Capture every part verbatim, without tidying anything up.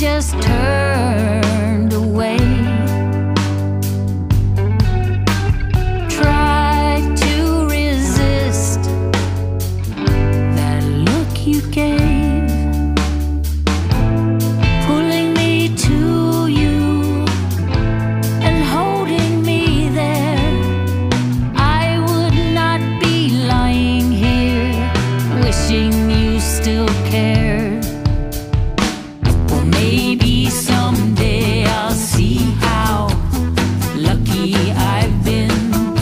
just turned away. Tried to resist that look you gave, pulling me to you and holding me there. I would not be lying here wishing you still cared. Well, maybe someday I'll see how lucky I've been,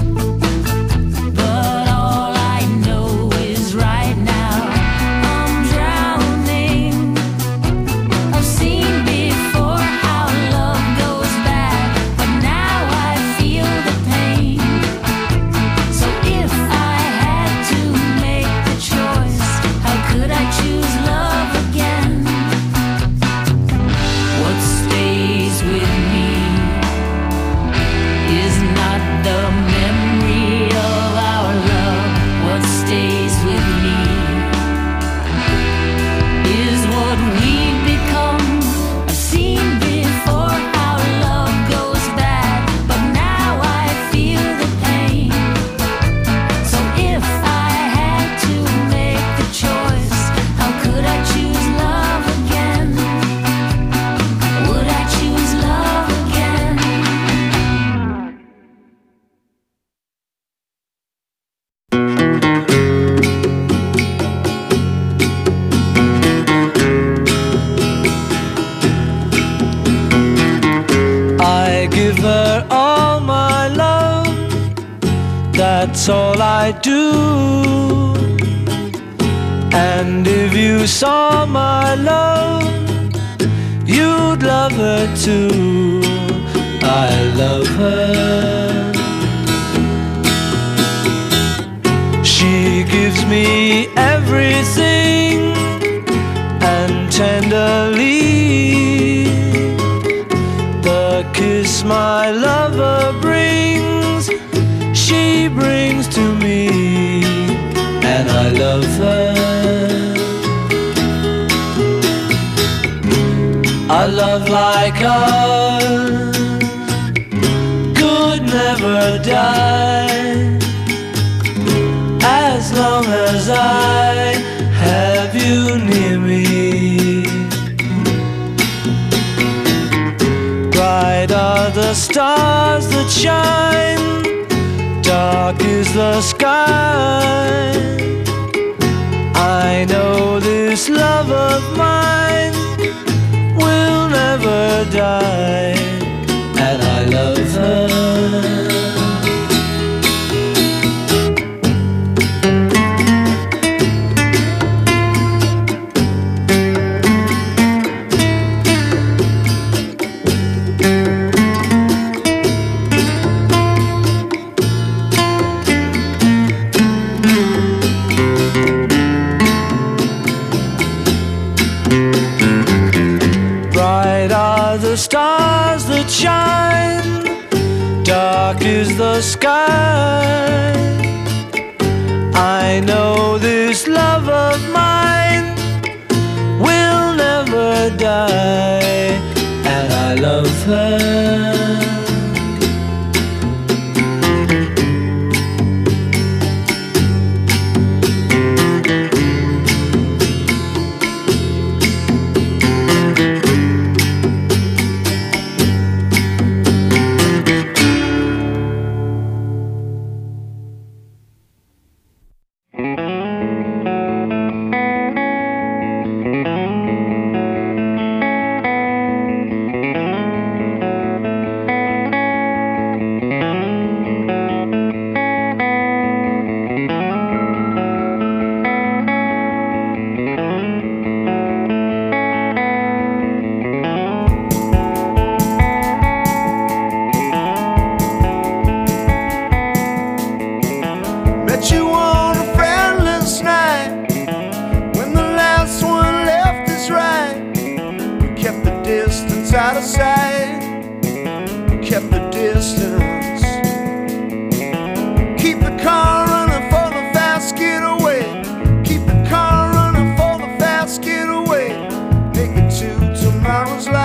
but all I know is right now I'm drowning. I've seen before how love goes bad, but now I feel the pain. So if I had to make the choice, how could I choose love again? What stays with me is not the memory of our love. What stays with me is what we've become. I've seen before how love goes bad, but now I feel the pain. So if I had to make the choice, how could I choose love again? Would I choose love again? I give her all my love, that's all I do. And if you saw my love, you'd love her too. I love her. She gives me everything, and tenderly the kiss my lover brings, she brings to me, and I love her. A love like ours could never die, as long as I have you near me. Bright are the stars that shine, dark is the sky. I know this love of mine will never die, and I love her. Bright are the stars that shine, dark is the sky. I know this love of mine will never die, and I love her. Met you on a friendless night, when the last one left his right. We kept the distance out of sight, kept the distance. Keep the car running for the fast getaway, keep the car running for the fast getaway. Make it to tomorrow's light.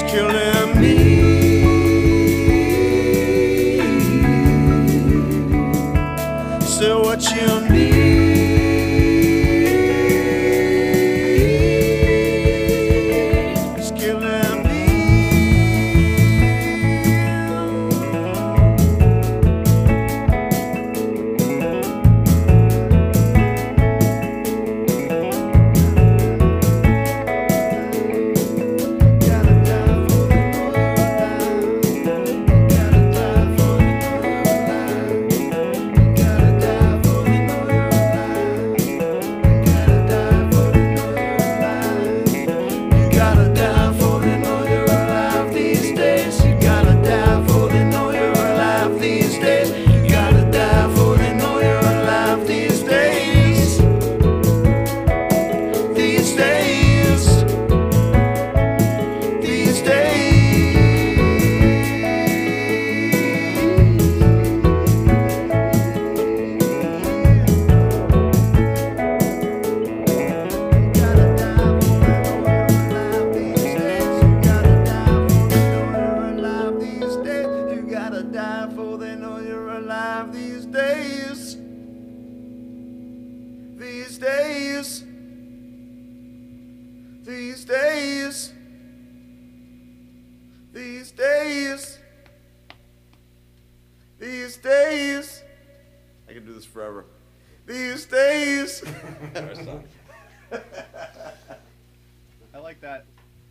killing me. So what you need is killing me. Gotta die for the know you're alive. Gotta die for the know you're alive. Gotta die for the know you're alive. Gotta die for the know you're alive. You gotta die for the know you're alive these days. You gotta die for the know you're alive these days. You gotta die for the know you're alive these days. These days. These days. Gotta die for the know you're alive these days. You gotta die for the know you're alive these days. You gotta die for the know you're alive these days. These days. These days. These days. These days. I can do this forever. These days. I like that.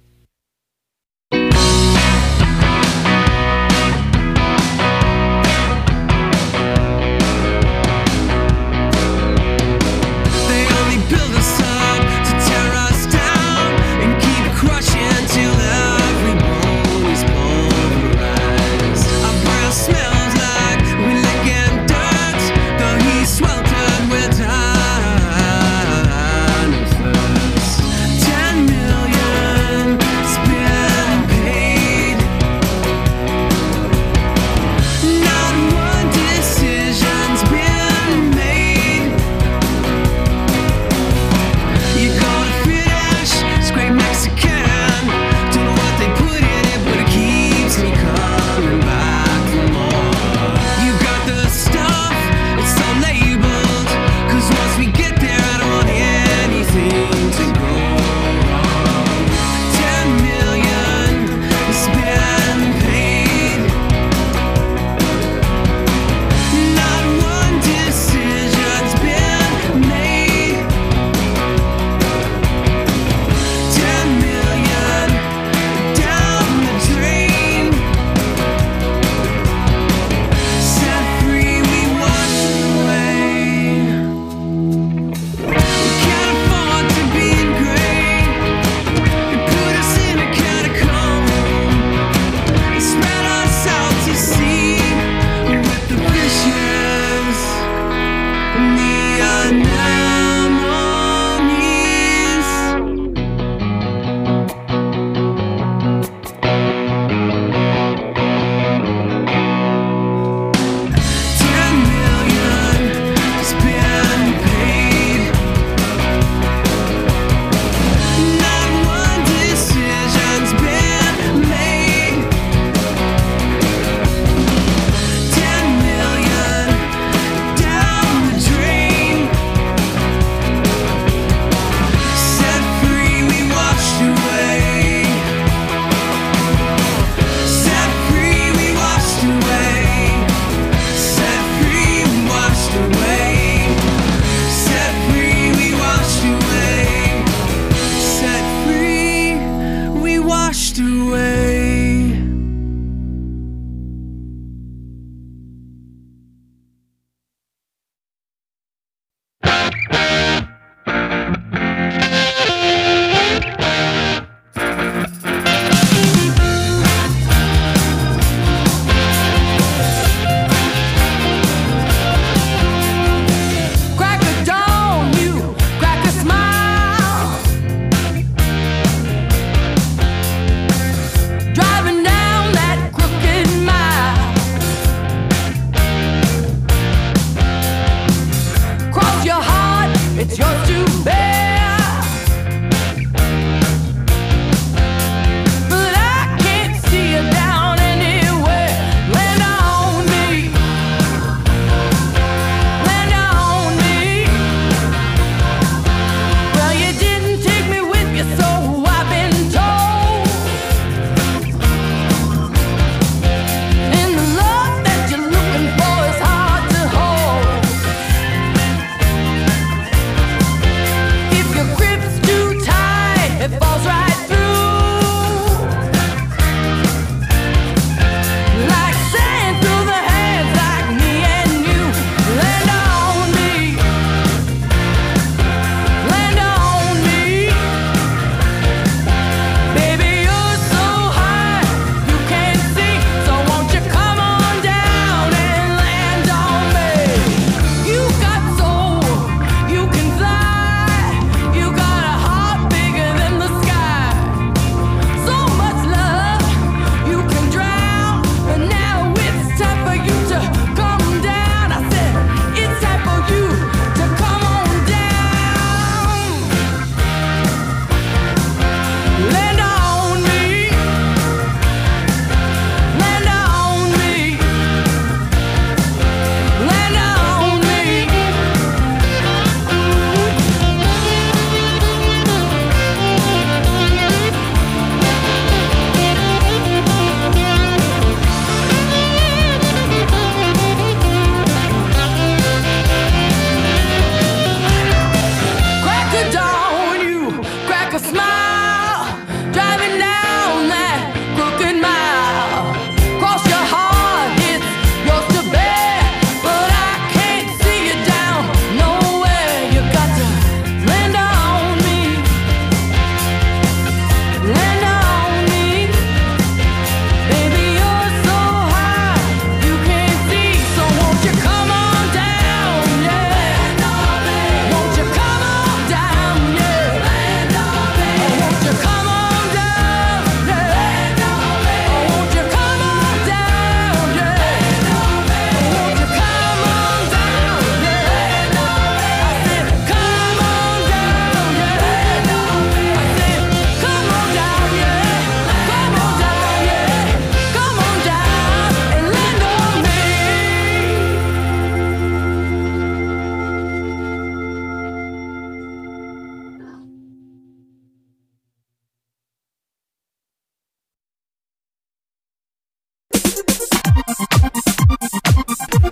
They only build us up to tear us down and keep crushing till every bone is pulverized. Our breath smells like we licking dirt, though he's sweltered with time and thirst. Ten million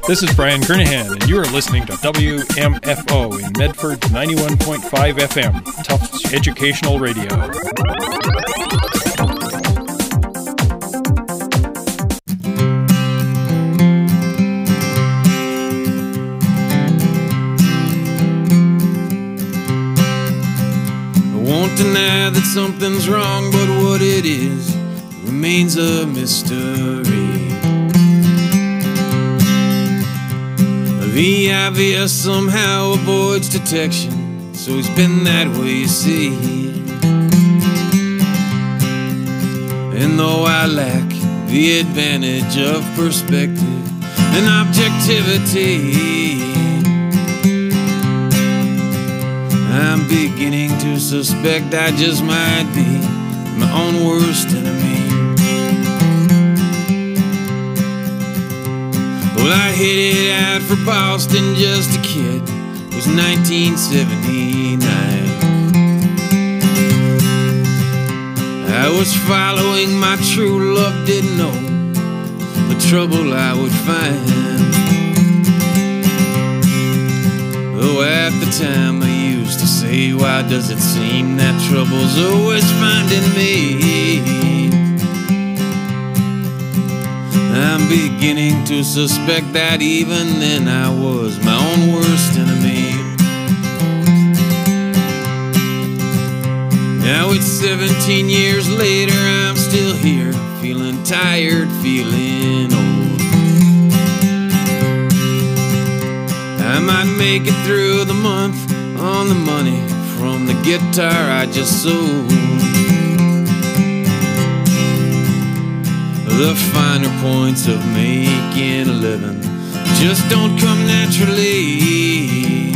This is Brian Kernahan, and you are listening to W M F O in Medford ninety-one point five F M, Tufts Educational Radio. I won't deny that something's wrong, but what it is remains a mystery. The obvious somehow avoids detection, so it's been that way, you see. And though I lack the advantage of perspective and objectivity, I'm beginning to suspect I just might be my own worst enemy. Well, I headed out for Boston just a kid. It was nineteen seventy-nine. I was following my true love, didn't know the trouble I would find. Oh, at the time I used to say, why does it seem that trouble's always finding me? I'm beginning to suspect that even then I was my own worst enemy. Now it's seventeen years later, I'm still here, feeling tired, feeling old. I might make it through the month on the money from the guitar I just sold. The finer points of making a living just don't come naturally.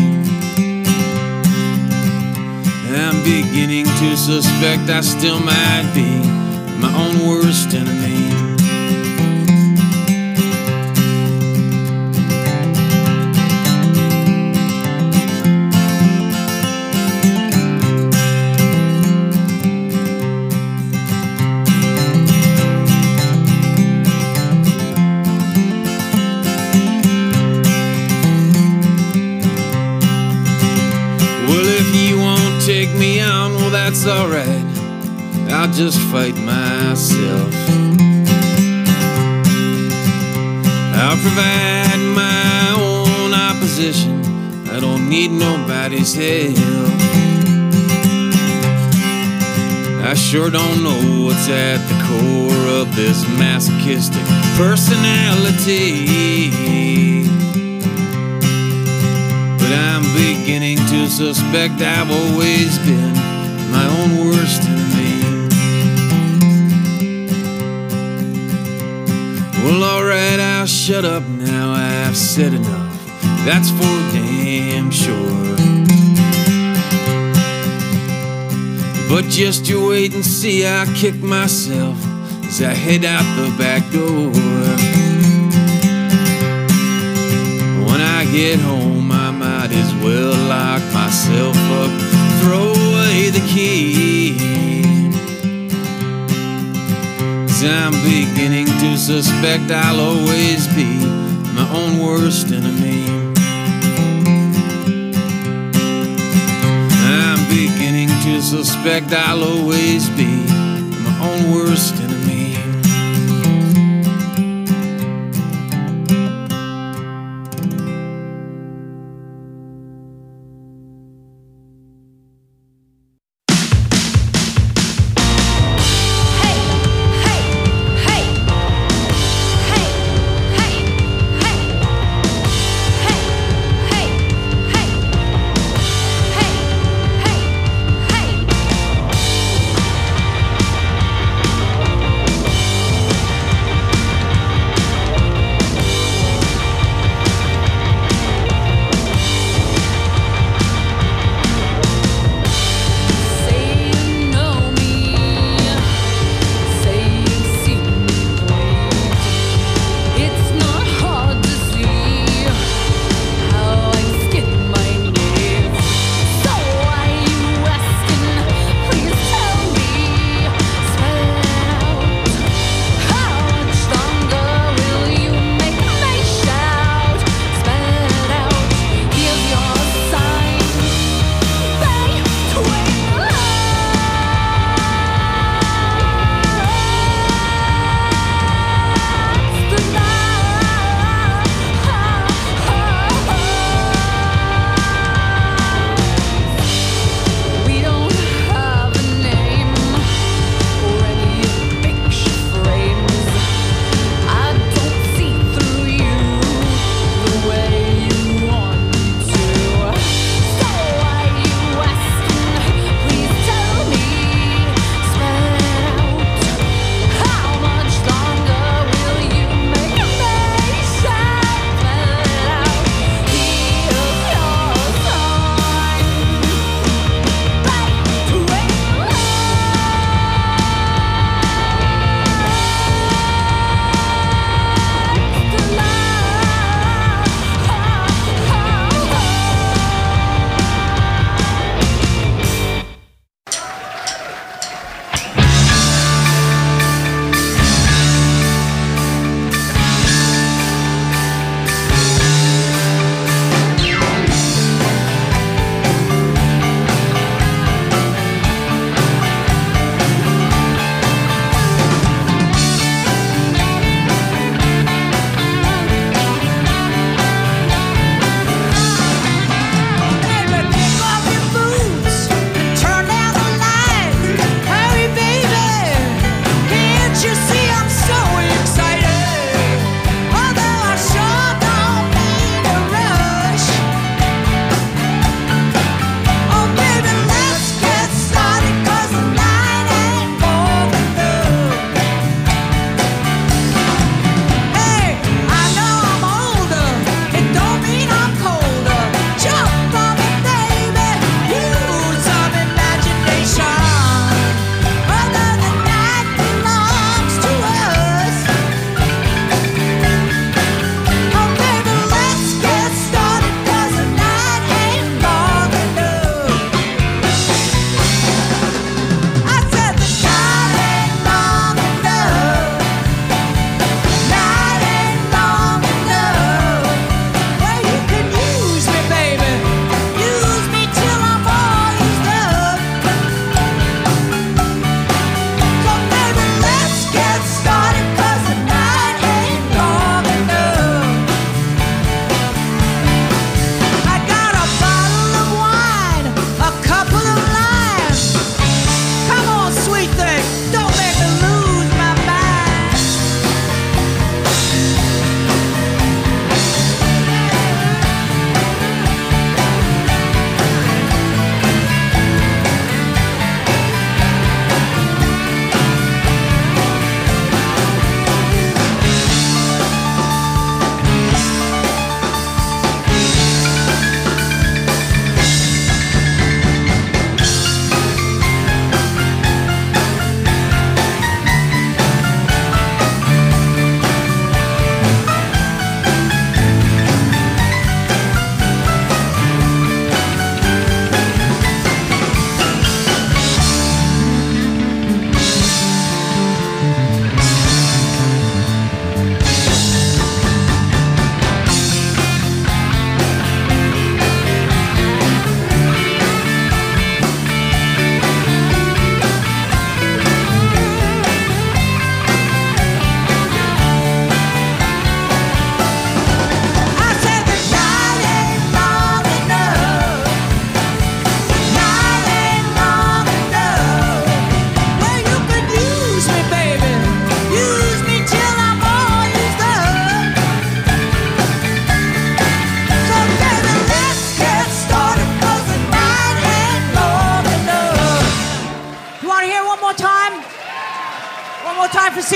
I'm beginning to suspect I still might be my own worst enemy. Take me on, well that's alright, I'll just fight myself. I'll provide my own opposition, I don't need nobody's help. I sure don't know what's at the core of this masochistic personality, I'm beginning to suspect I've always been my own worst enemy. Well, alright, I'll shut up now, I've said enough, that's for damn sure. But just you wait and see, I'll kick myself as I head out the back door. When I get home, I might as well lock myself up, throw away the key. 'Cause I'm beginning to suspect I'll always be my own worst enemy. I'm beginning to suspect I'll always be my own worst enemy.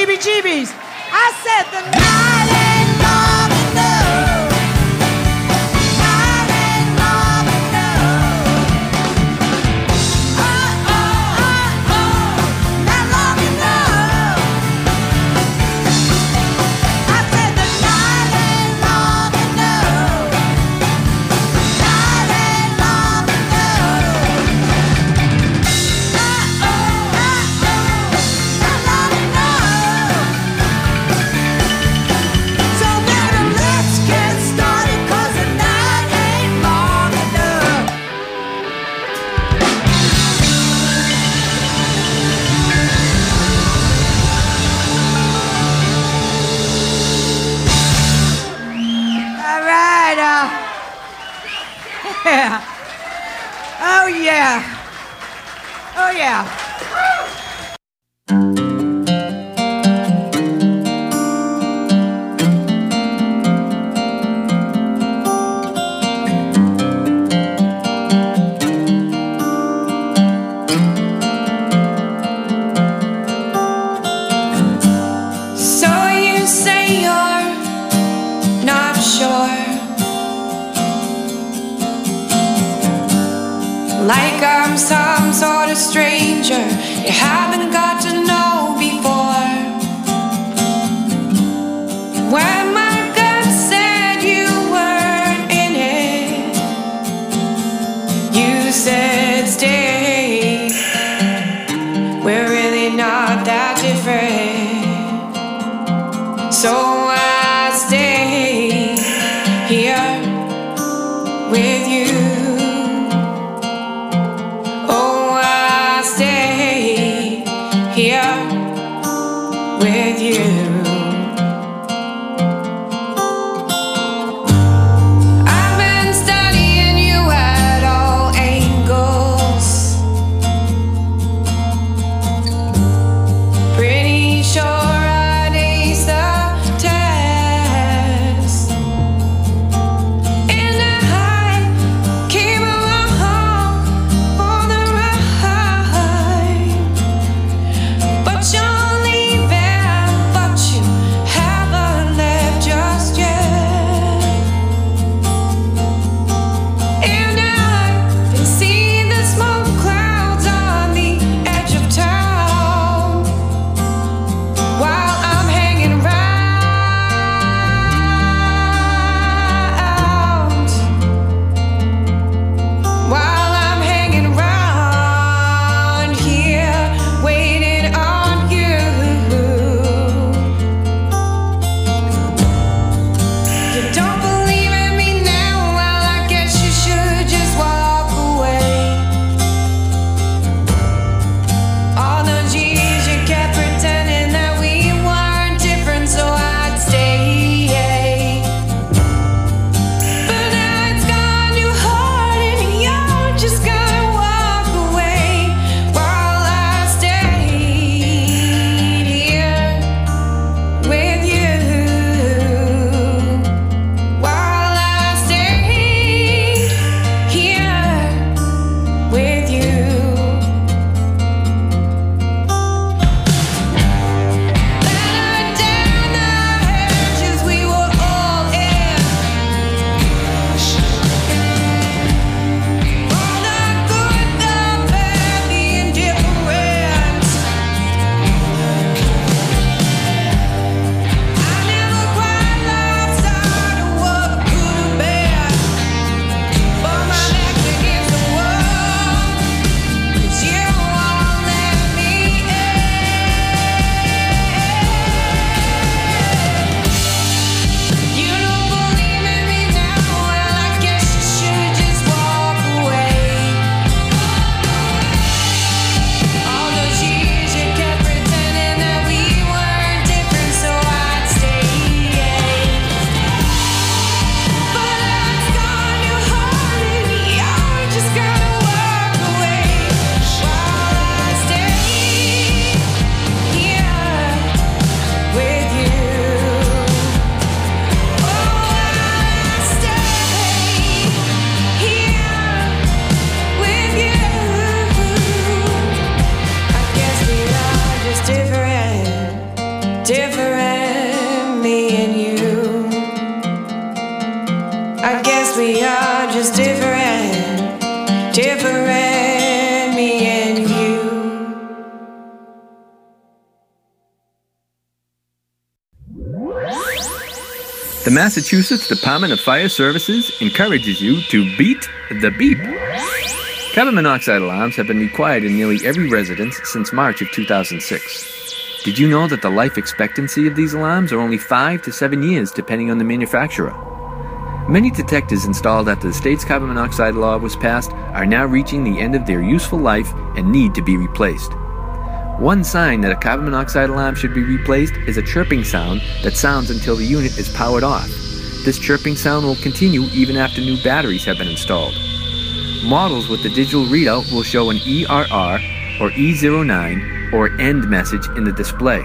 heebie-jeebies. I said the night ain't long enough. Night ain't long enough. Oh, oh, oh, oh, not long enough. I said the night ain't long enough. Night ain't long enough. Oh, oh, oh, oh, not long enough. So baby, let's get started, 'cause the night ain't long enough. All right, uh, yeah. Oh yeah. Oh yeah. So you say you're not sure, like I'm some sort of stranger you haven't got to know before. When my gut said you weren't in it, you said stay. We're really not that different. So I stay here with you. Oh, I stay here with you. I've been studying you at all angles. Pretty sure I'd ace the test. And I came along for the ride. But you're leaving, but different, me and you. I guess we are just different, different, me and you. The Massachusetts Department of Fire Services encourages you to beat the beep. Carbon monoxide alarms have been required in nearly every residence since March of two thousand six. Did you know that the life expectancy of these alarms are only five to seven years depending on the manufacturer? Many detectors installed after the state's carbon monoxide law was passed are now reaching the end of their useful life and need to be replaced. One sign that a carbon monoxide alarm should be replaced is a chirping sound that sounds until the unit is powered off. This chirping sound will continue even after new batteries have been installed. Models with the digital readout will show an E R R or E zero nine or END message in the display.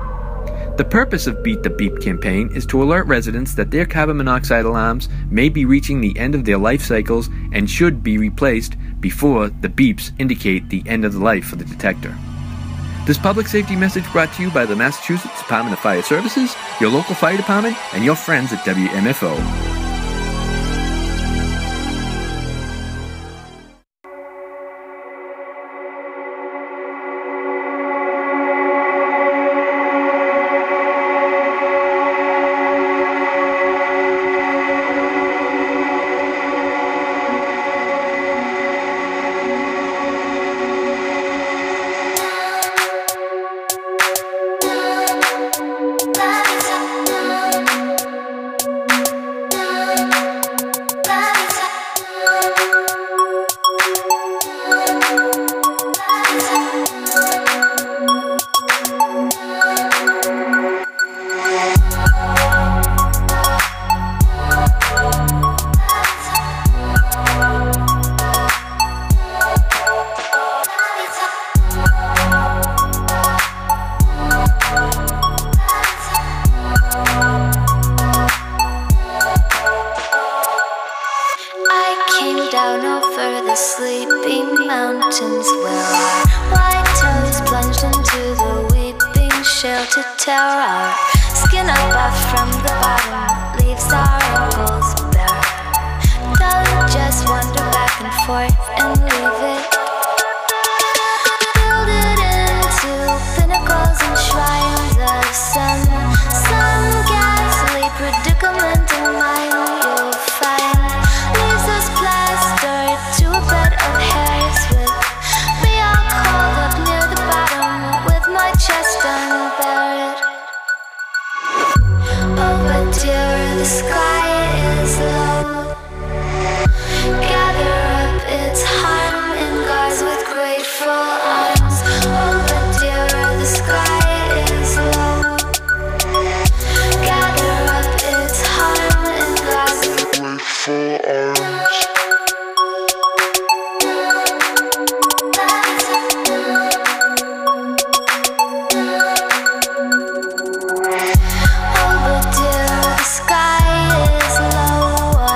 The purpose of Beat the Beep campaign is to alert residents that their carbon monoxide alarms may be reaching the end of their life cycles and should be replaced before the beeps indicate the end of the life of the detector. This public safety message brought to you by the Massachusetts Department of Fire Services, your local fire department, and your friends at W M F O. Oh, but dear, the sky is low.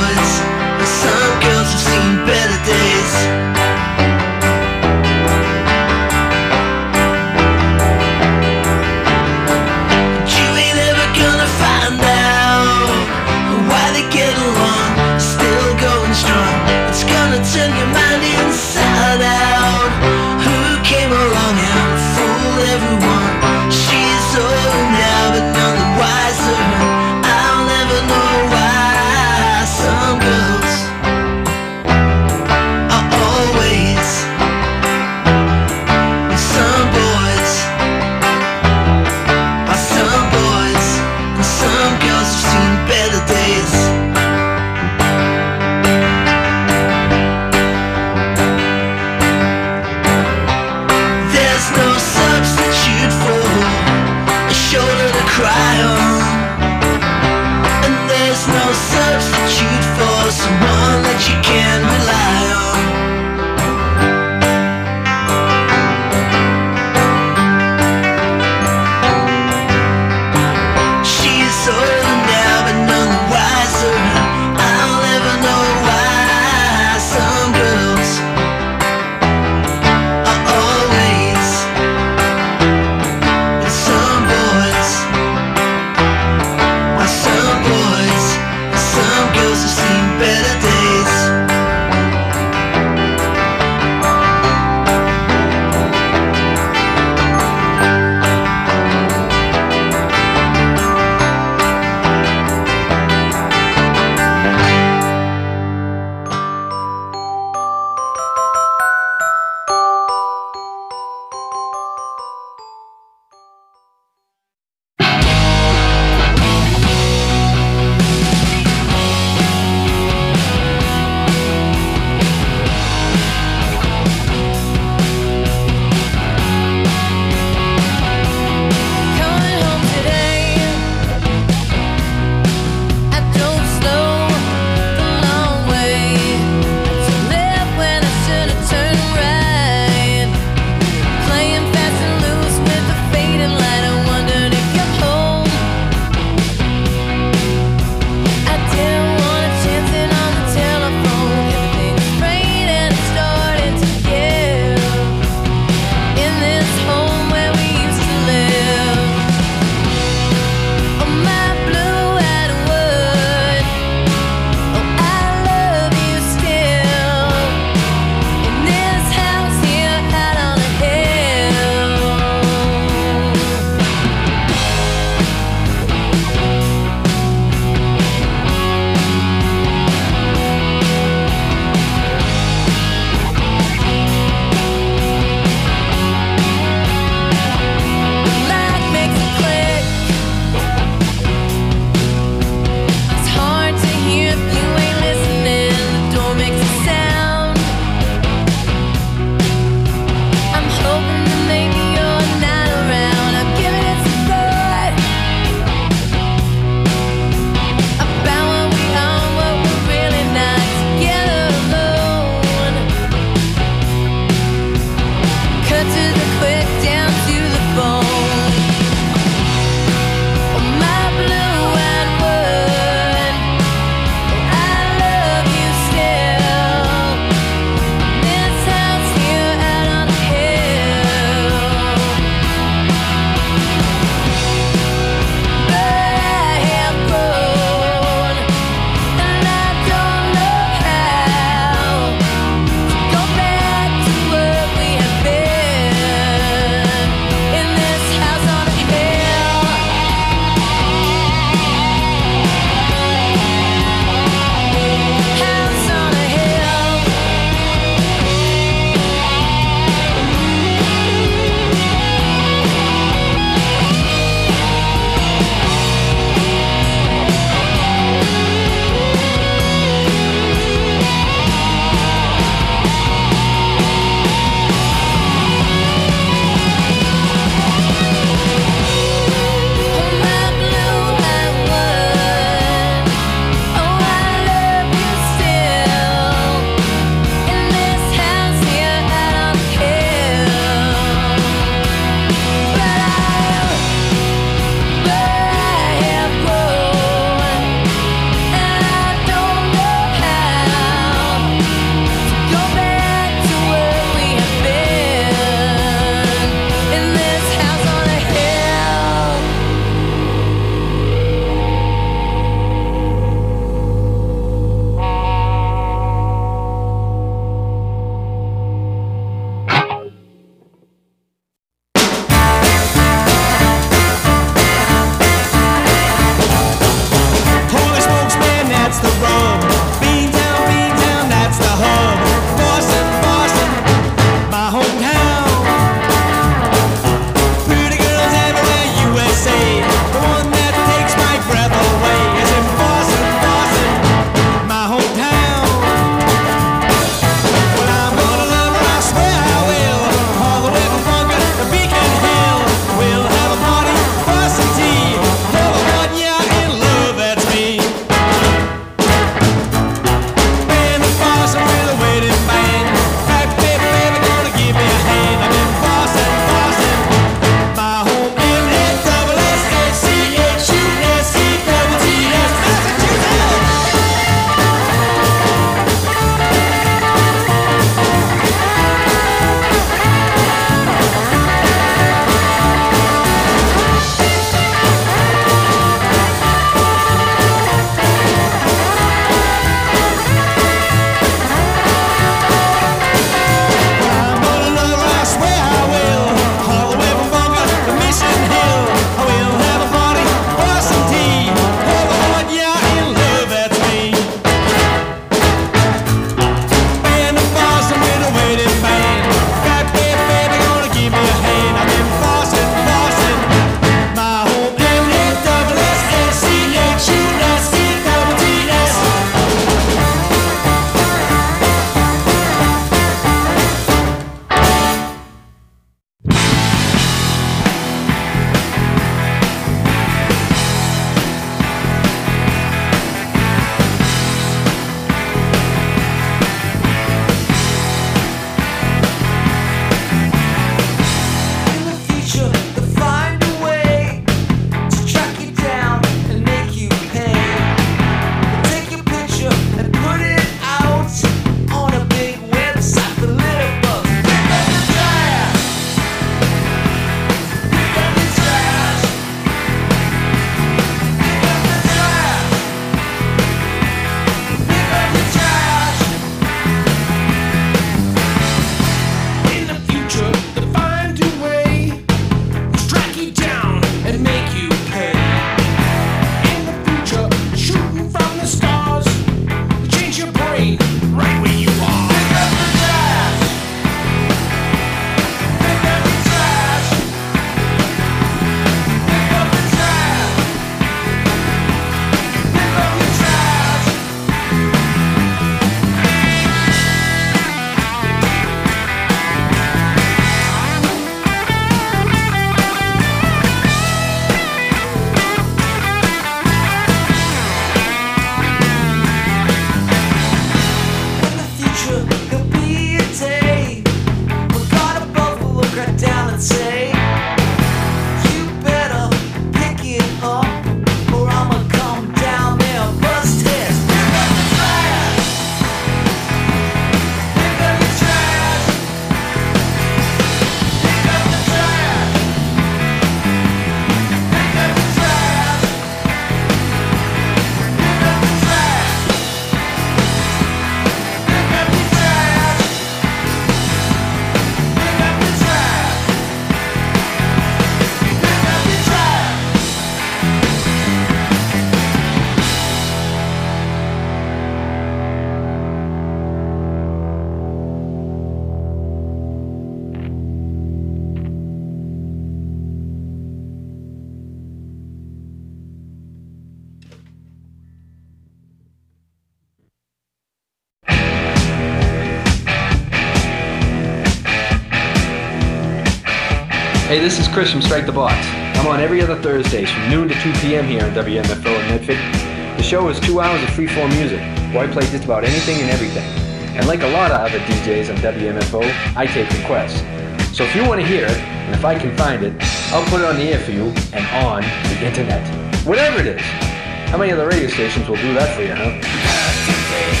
Hey, this is Chris from Strike the Box. I'm on every other Thursdays from noon to two p.m. here on W M F O in Medford. The show is two hours of free-form music, where I play just about anything and everything. And like a lot of other D Js on W M F O, I take requests. So if you want to hear it, and if I can find it, I'll put it on the air for you and on the internet. Whatever it is. How many other radio stations will do that for you, huh?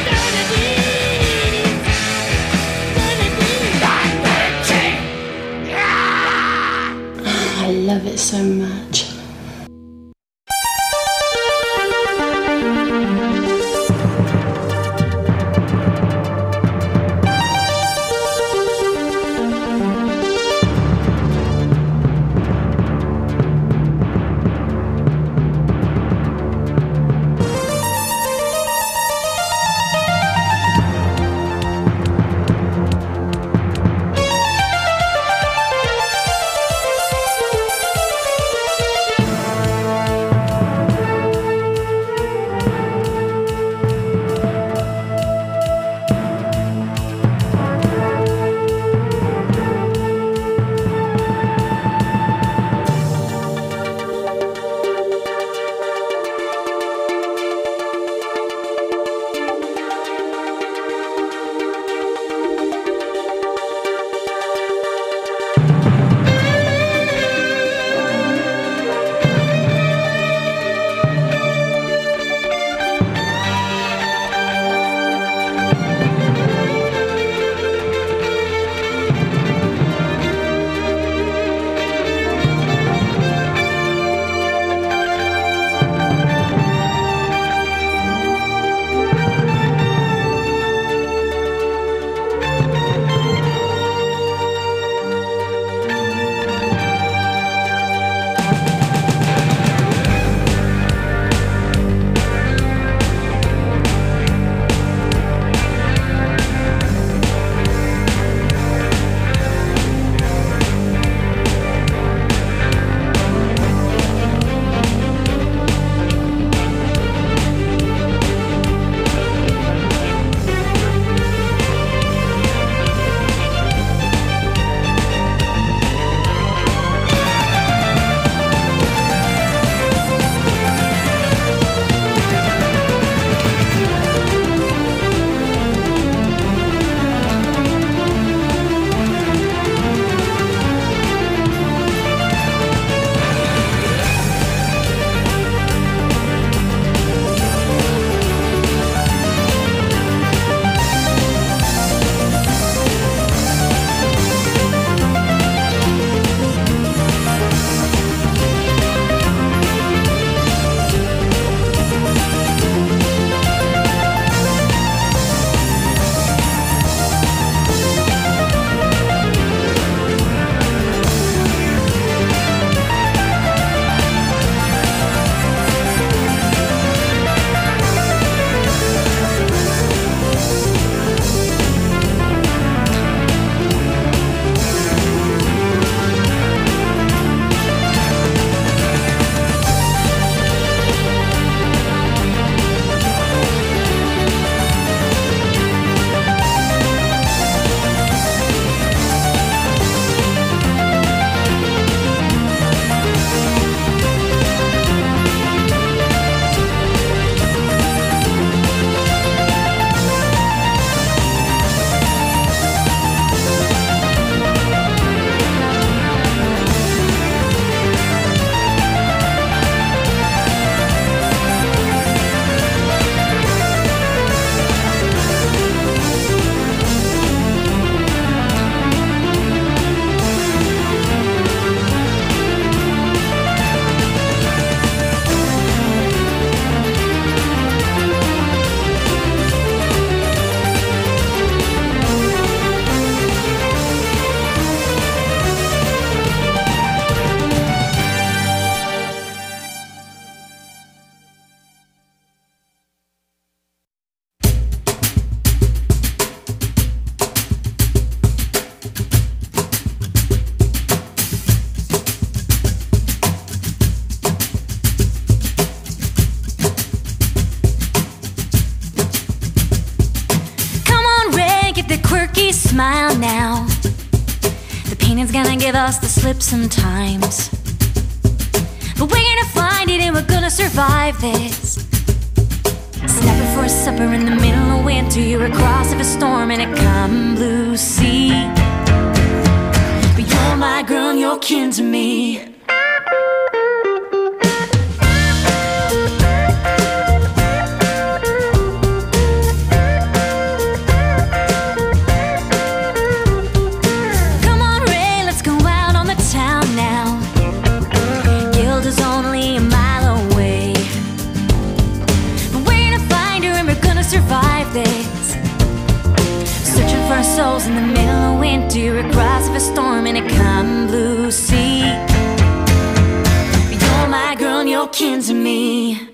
I love it so much. pain is gonna give us the slip sometimes, but we're gonna find it and we're gonna survive this. Snapping for supper in the middle of winter, you're across of a storm in a calm blue sea. But you're my girl and you're kin to me. Souls in the middle of winter, across of a storm in a calm blue sea. You're my girl and you're kin to me.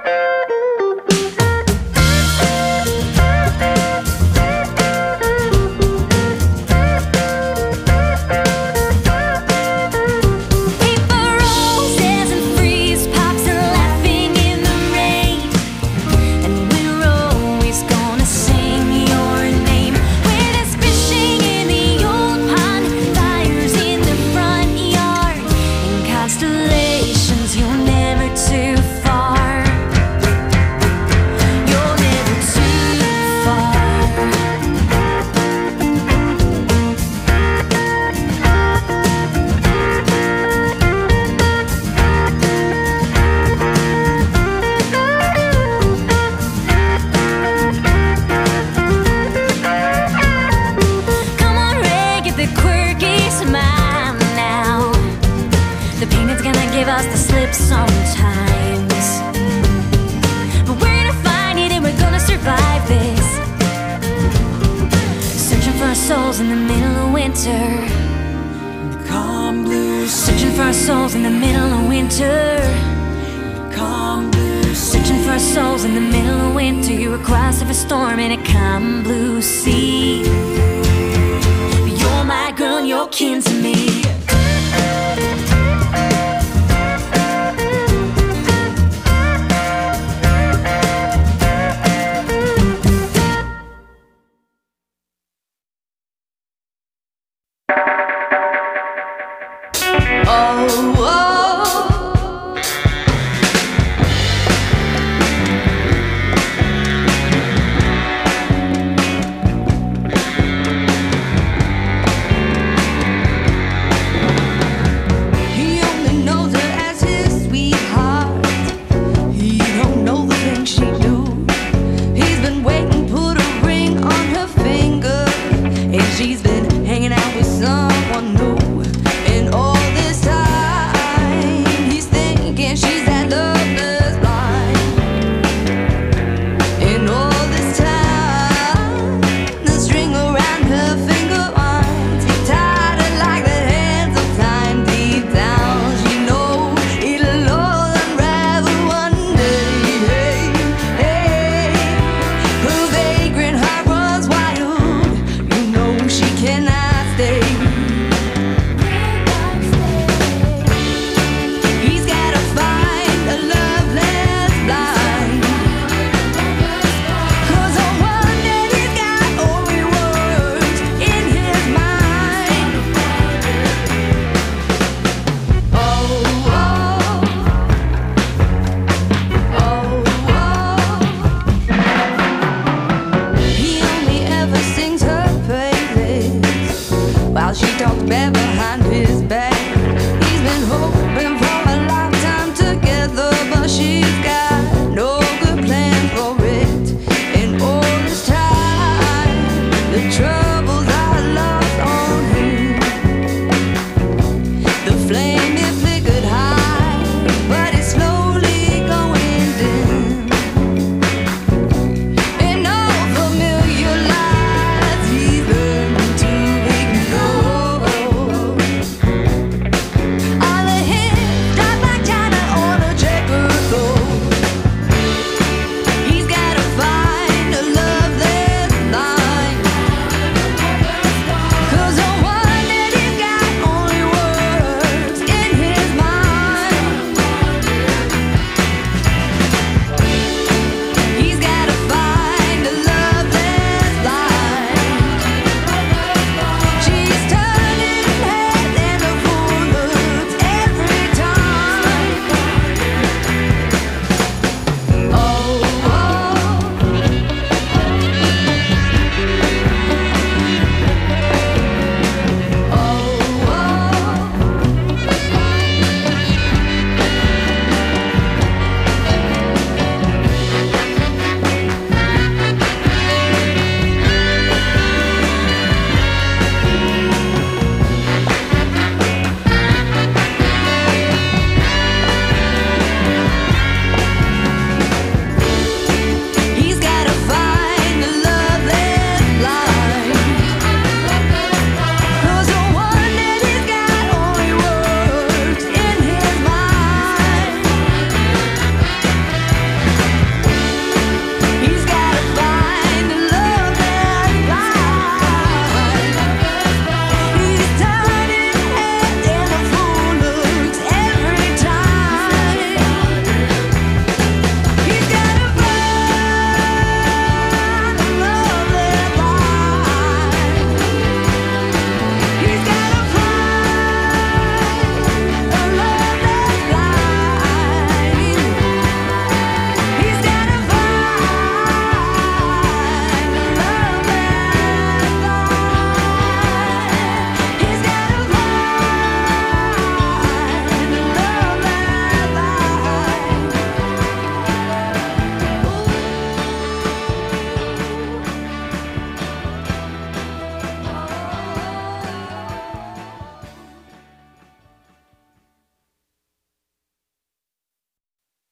Sometimes, but we're gonna find it and we're gonna survive this. Searching for our souls in the middle of winter, calm blue. Searching for our souls in the middle of winter, calm blue. Searching for our souls in the middle of winter, you're across of a storm in a calm blue sea. You're my girl and you're kin to me. All the hits drop like China on a checkered floor.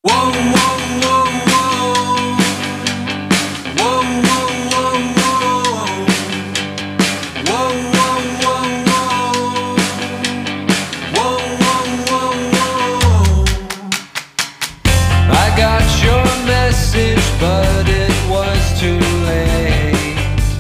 Whoa, whoa, whoa, whoa. Whoa, whoa, whoa, whoa. Whoa, whoa, whoa, whoa. Whoa, whoa, whoa, whoa. I got your message, but it was too late.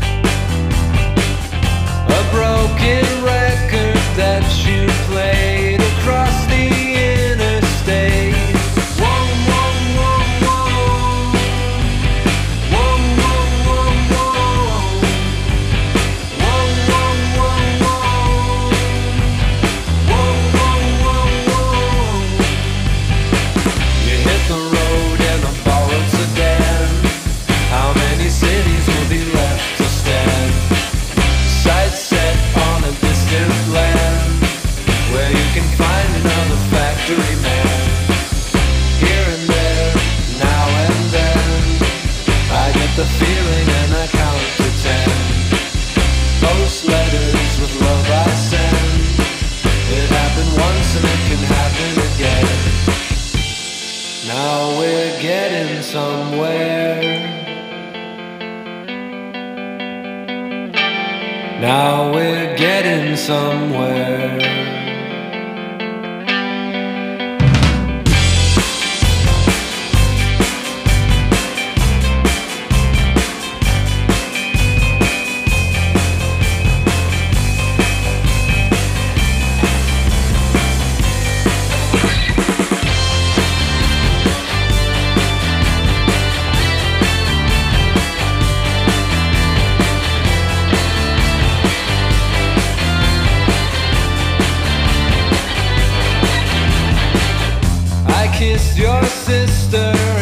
A broken record that you played across the interstate. Whoa, whoa, whoa, whoa. Whoa, whoa, whoa, whoa. Whoa, whoa, whoa, whoa. Whoa, whoa, whoa, whoa. You hit the road in a borrowed sedan. How many cities will be left to stand? Sights set on a distant land, where you can find another factory man. Here and there, now and then, I get the feeling and I count to ten. Post letters with love I send. It happened once and it can happen again. Now we're getting somewhere. Now we're getting somewhere. I kissed your sister